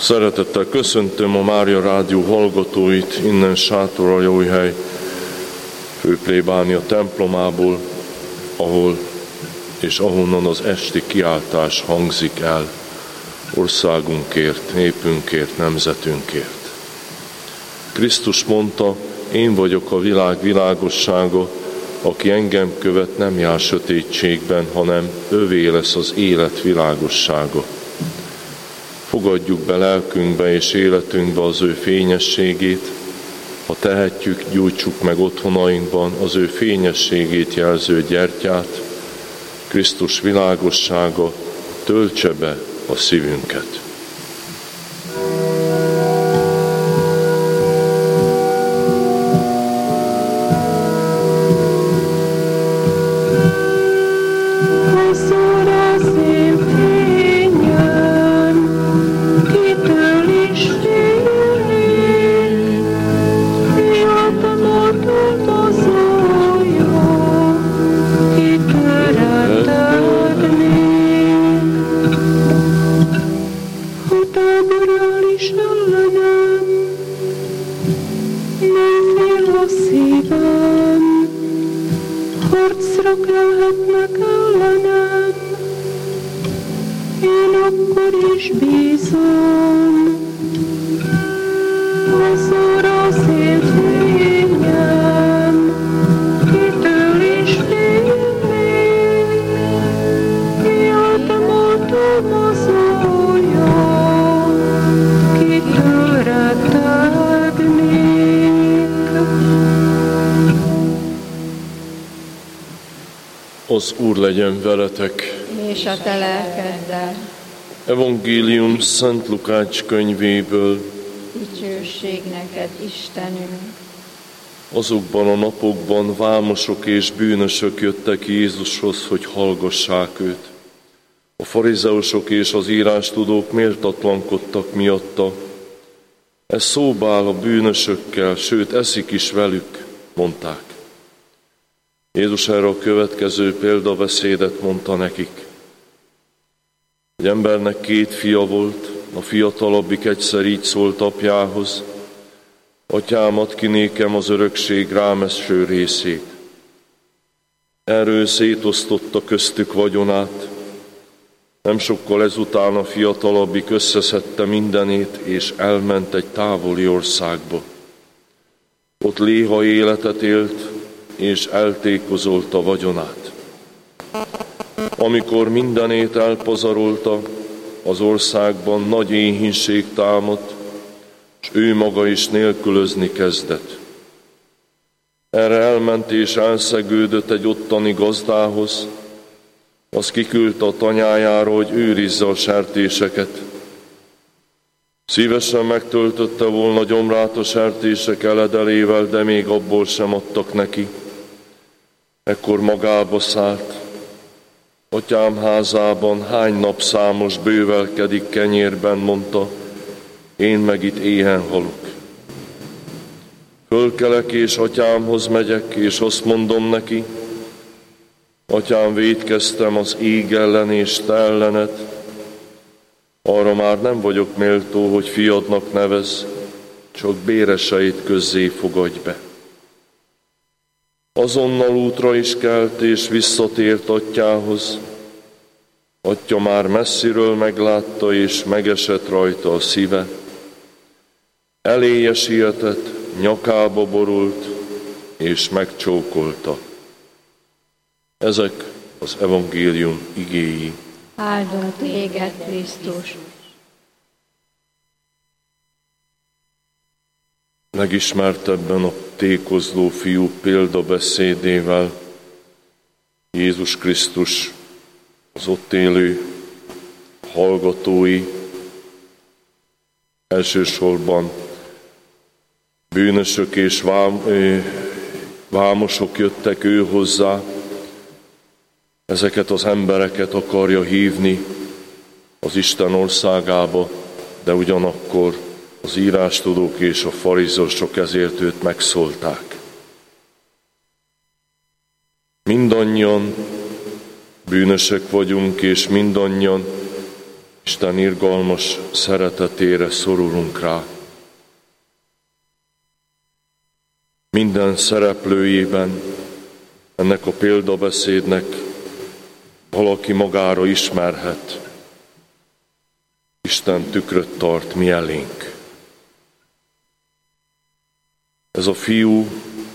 Szeretettel köszöntöm a Mária Rádió hallgatóit innen Sátoraljaújhely főplébánia templomából, ahol és ahonnan az esti kiáltás hangzik el országunkért, népünkért, nemzetünkért. Krisztus mondta, én vagyok a világ világossága, aki engem követ, nem jár sötétségben, hanem övé lesz az élet világossága. Fogadjuk be lelkünkbe és életünkbe az ő fényességét, ha tehetjük, gyújtsuk meg otthonainkban az ő fényességét jelző gyertyát, Krisztus világossága töltse be a szívünket. Az Úr legyen veletek, és a te lelkeddel. Evangélium Szent Lukács könyvéből. Dicsőség neked, Istenünk! Azokban a napokban vámosok és bűnösök jöttek Jézushoz, hogy hallgassák őt. A farizeusok és az írástudók méltatlankodtak miatta. Ez szóba áll a bűnösökkel, sőt eszik is velük, mondták. Jézus erre a következő példabeszédet mondta nekik. Egy embernek 2 fia volt, a fiatalabbik egyszer így szólt apjához: Atyám, add ki nékem az örökség rámeső részét. Erről szétosztotta köztük vagyonát. Nem sokkal ezután a fiatalabbik összeszedte mindenét, és elment egy távoli országba. Ott léha életet élt, és eltékozolta vagyonát. Amikor mindenét elpazarolta, az országban nagy éhínség támadt, és ő maga is nélkülözni kezdett. Erre elment és elszegődött egy ottani gazdához, az kiküldte a tanyájára, hogy őrizze a sertéseket. Szívesen megtöltötte volna gyomrát a sertések eledelével, de még abból sem adtak neki. Ekkor magába szállt: Atyám házában hány nap számos bővelkedik kenyérben, mondta, én meg itt éhen halok. Fölkelek és atyámhoz megyek, és azt mondom neki: Atyám, vétkeztem az ég ellen és te ellened, arra már nem vagyok méltó, hogy fiadnak nevezz, csak béreseit közzé fogadj be. Azonnal útra is kelt és visszatért atyához. Atya már messziről meglátta és megesett rajta a szíve. Eléje sietett, nyakába borult és megcsókolta. Ezek az evangélium igéi. Áldunk téged, Krisztus! Legismertebben a tékozló fiú példabeszédével Jézus Krisztus az ott élő hallgatói, elsősorban bűnösök és vámosok jöttek ő hozzá. Ezeket az embereket akarja hívni az Isten országába, de ugyanakkor az írástudók és a farizeusok ezért őt megszólták. Mindannyian bűnösök vagyunk, és mindannyian Isten irgalmas szeretetére szorulunk rá. Minden szereplőjében ennek a példabeszédnek valaki magára ismerhet. Isten tükröt tart mi elénk. Ez a fiú,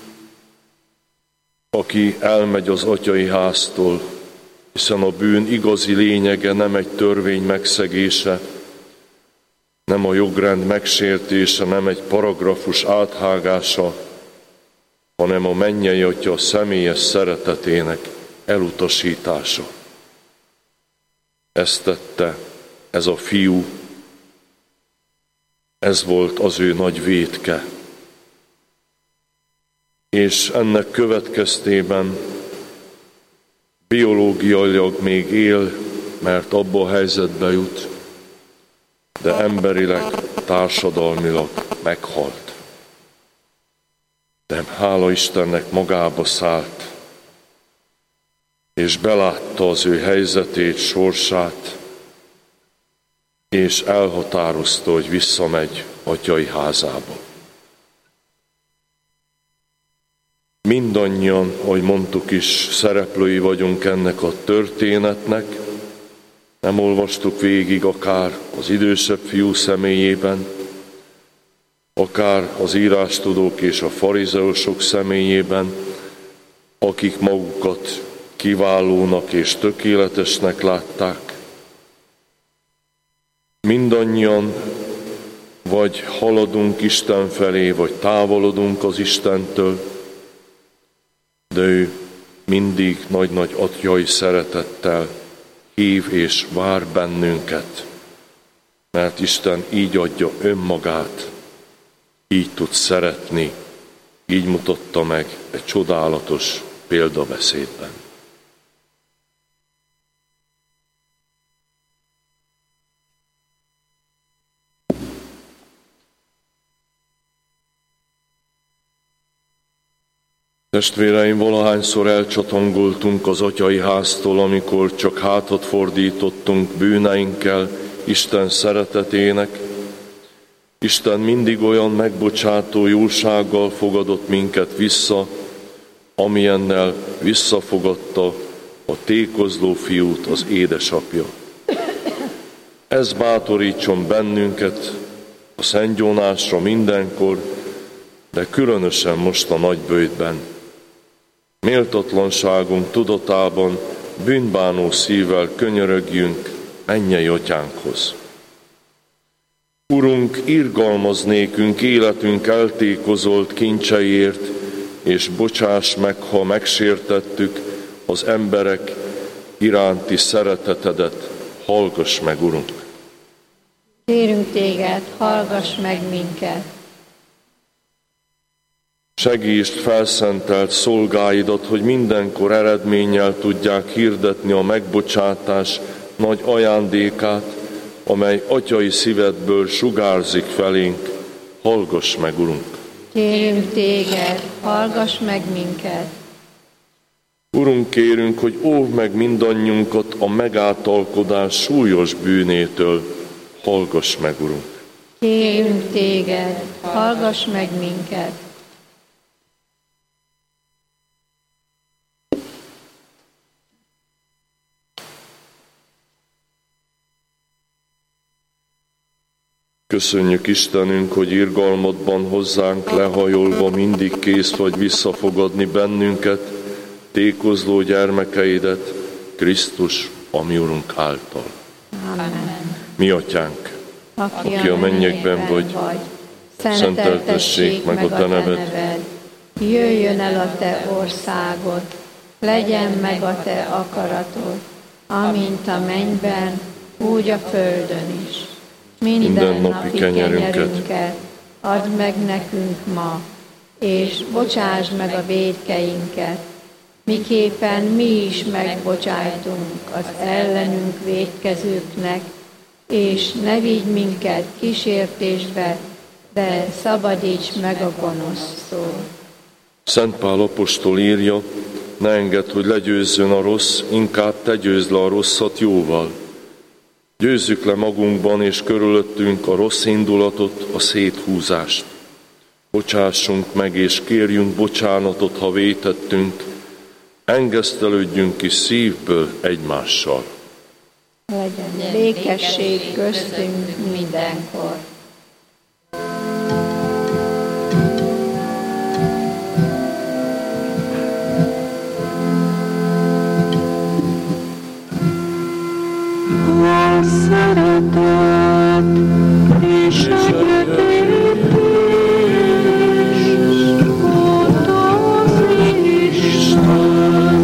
aki elmegy az atyai háztól, hiszen a bűn igazi lényege nem egy törvény megszegése, nem a jogrend megsértése, nem egy paragrafus áthágása, hanem a mennyei Atya személyes szeretetének elutasítása. Ezt tette ez a fiú, ez volt az ő nagy vétke. És ennek következtében biológiailag még él, mert abba a helyzetbe jut, de emberileg, társadalmilag meghalt. De hála Istennek magába szállt, és belátta az ő helyzetét, sorsát, és elhatározta, hogy visszamegy atyai házába. Mindannyian, ahogy mondtuk is, szereplői vagyunk ennek a történetnek. Nem olvastuk végig akár az idősebb fiú személyében, akár az írástudók és a farizeusok személyében, akik magukat kiválónak és tökéletesnek látták. Mindannyian vagy haladunk Isten felé, vagy távolodunk az Istentől, de ő mindig nagy-nagy atyai szeretettel hív és vár bennünket, mert Isten így adja önmagát, így tud szeretni, így mutatta meg egy csodálatos példabeszédben. Testvéreim, valahányszor elcsatongoltunk az atyai háztól, amikor csak hátat fordítottunk bűneinkkel Isten szeretetének. Isten mindig olyan megbocsátó jósággal fogadott minket vissza, amilyennel visszafogadta a tékozló fiút az édesapja. Ez bátorítson bennünket a szentgyónásra mindenkor, de különösen most a nagyböjtben. Méltatlanságunk tudatában bűnbánó szívvel könyörögjünk mennyei atyánkhoz. Urunk, irgalmaz nékünk életünk eltékozolt kincseiért, és bocsáss meg, ha megsértettük az emberek iránti szeretetedet. Hallgass meg, Urunk! Kérünk téged, hallgass meg minket! Segítsd felszentelt szolgáidat, hogy mindenkor eredménnyel tudják hirdetni a megbocsátás nagy ajándékát, amely atyai szívedből sugárzik felénk. Hallgass meg, Urunk! Kérünk téged, hallgass meg minket! Urunk, kérünk, hogy óvd meg mindannyiunkat a megáltalkodás súlyos bűnétől. Hallgass meg, Urunk! Kérünk téged, hallgass meg minket! Köszönjük Istenünk, hogy irgalmadban hozzánk lehajolva mindig kész vagy visszafogadni bennünket, tékozló gyermekeidet, Krisztus, a mi Urunk által. Amen. Mi Atyánk, aki a mennyekben vagy, szenteltessék meg a Te neved. Jöjjön el a Te országod, legyen meg a Te akaratod, amint a mennyben, úgy a földön is. Minden napi kenyerünket add meg nekünk ma, és bocsásd meg a vétkeinket, miképpen mi is megbocsájtunk az ellenünk vétkezőknek, és ne vigy minket kísértésbe, de szabadíts meg a gonosztól. Szent Pál apostol írja, ne engedd, hogy legyőzzön a rossz, inkább te győzd le a rosszat jóval. Győzzük le magunkban és körülöttünk a rossz indulatot, a széthúzást. Bocsássunk meg és kérjünk bocsánatot, ha vétettünk, engesztelődjünk is szívből egymással. Legyen békesség köztünk mindenkor. A szeretet és egyetértés ad az Isten.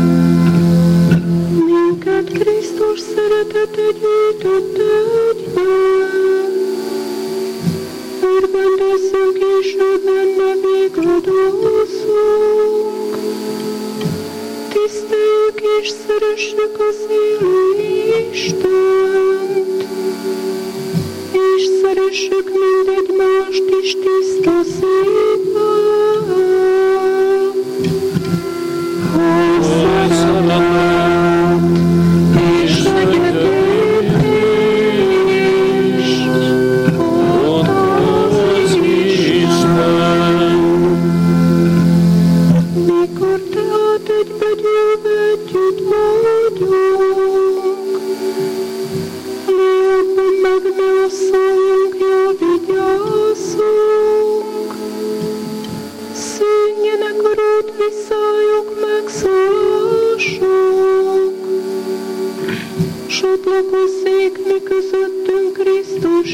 Minket Krisztus szeretete gyűjtött egyben, örvendezzünk és ő benne végadozzunk. Tiszteljük és szeressük az élő Istent, és szeressük mindegymást is tiszta szívvel. Ha szeretet és egyetértés ad az Isten. Mikor tehát egybegyűlve együtt vagyunk, mi abban meg ne asszoljunk, jól vigyázzunk. Szűnjenek a rót viszályok, megszólások, csatlakozzék mi közöttünk Krisztus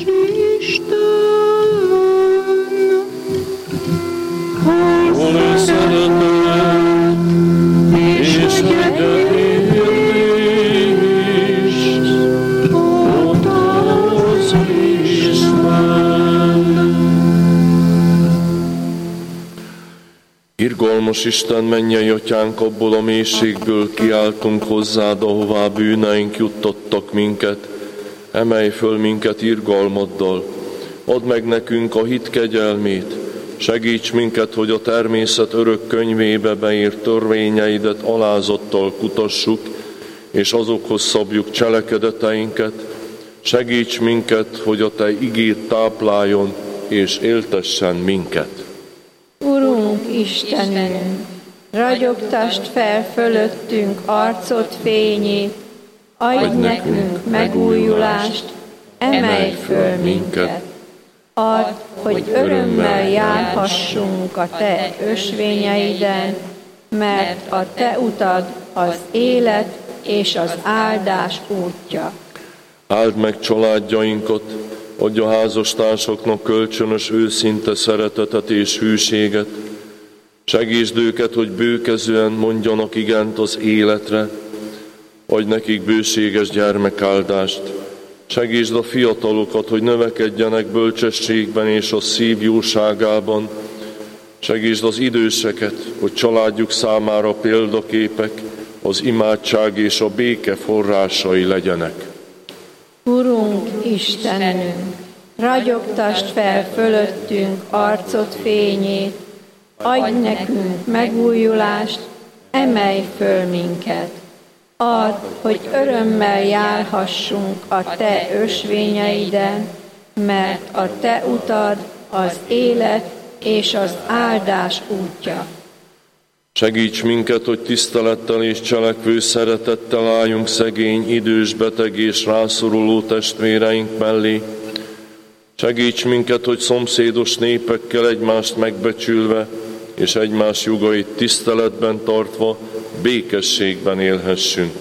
Isten. Ha szeretet és egyetértés ad az Isten. Irgalmas Isten, mennyei atyánk, abból a mélységből kiáltunk hozzád, ahová bűneink juttattak minket. Emelj föl minket irgalmaddal, add meg nekünk a hit kegyelmét, segíts minket, hogy a természet örök könyvébe beírt törvényeidet alázattal kutassuk, és azokhoz szabjuk cselekedeteinket. Segíts minket, hogy a te igéd tápláljon és éltessen minket. Urunk Istenünk, ragyogtasd fel fölöttünk arcod fényét, adj nekünk megújulást, emelj föl minket. Add, hogy örömmel járhassunk a te ösvényeiden, mert a te utad az élet és az áldás útja. Áld meg családjainkat, adj a házastársaknak kölcsönös őszinte szeretetet és hűséget. Segítsd őket, hogy bőkezően mondjanak igent az életre. Adj nekik bőséges gyermekáldást. Segítsd a fiatalokat, hogy növekedjenek bölcsességben és a szív jóságában. Segítsd az időseket, hogy családjuk számára példaképek, az imádság és a béke forrásai legyenek. Urunk Istenünk, ragyogtasd fel fölöttünk arcod fényét, adj nekünk megújulást, emelj föl minket. Add, hogy örömmel járhassunk a te ösvényeiden, mert a te utad az élet és az áldás útja. Segíts minket, hogy tisztelettel és cselekvő szeretettel álljunk szegény, idős, beteg és rászoruló testvéreink mellé. Segíts minket, hogy szomszédos népekkel egymást megbecsülve és egymás jogait tiszteletben tartva békességben élhessünk.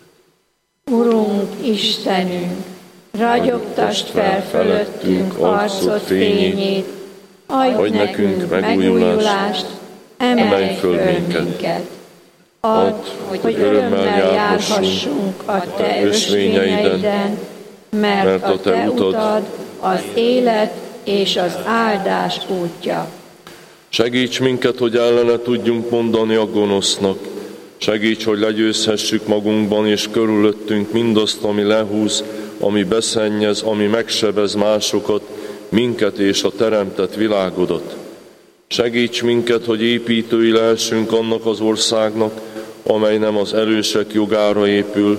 Urunk Istenünk, ragyogtasd fel fölöttünk arcod fényét, adj nekünk megújulást, emelj föl minket. Add, hogy örömmel járhassunk a te ösvényeiden, mert a te utad az élet és az áldás útja. Segíts minket, hogy ellene tudjunk mondani a gonosznak. Segíts, hogy legyőzhessük magunkban és körülöttünk mindazt, ami lehúz, ami beszennyez, ami megsebez másokat, minket és a teremtett világodat. Segíts minket, hogy építői lehessünk annak az országnak, amely nem az erősek jogára épül,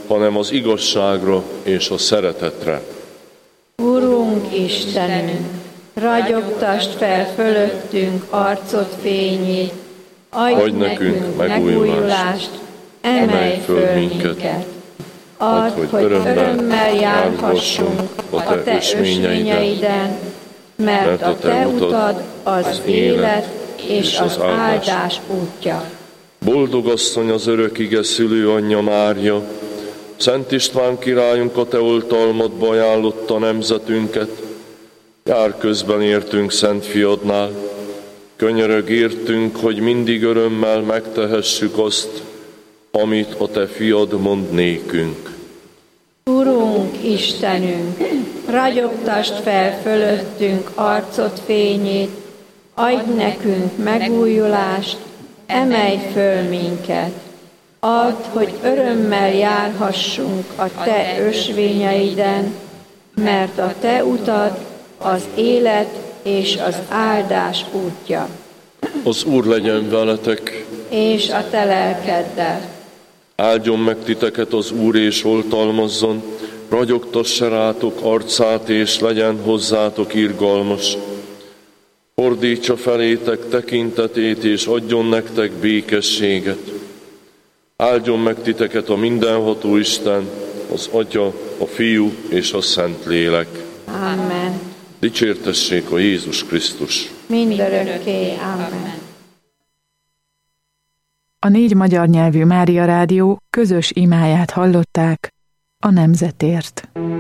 hanem az igazságra és a szeretetre. Urunk Istenünk, ragyogtasd fel fölöttünk arcod fényét, adj nekünk megújulást, emelj föl minket. Add, hogy örömmel járhassunk a te ösvényeiden, mert a te utad az élet és az áldás útja. Boldog asszony az örök ige szülő anyja Mária, Szent István királyunk a te oltalmadba ajánlotta nemzetünket, jár közben értünk Szent Fiadnál, könyörög értünk, hogy mindig örömmel megtehessük azt, amit a te fiad mond nékünk. Urunk Istenünk, ragyogtasd fel fölöttünk arcod fényét, adj nekünk megújulást, emelj föl minket. Add, hogy örömmel járhassunk a te ösvényeiden, mert a te utad az élet és az áldás útja. Az Úr legyen veletek, és a te lelkeddel. áldjon meg titeket az Úr és oltalmazzon, ragyogtassa rátok arcát és legyen hozzátok irgalmas. Fordítsa felétek tekintetét és adjon nektek békességet. Áldjon meg titeket a mindenható Isten, az Atya, a Fiú és a Szentlélek. Amen. Dicsértessék a Jézus Krisztus. Mindörökké. Amen. A 4 magyar nyelvű Mária Rádió közös imáját hallották a nemzetért.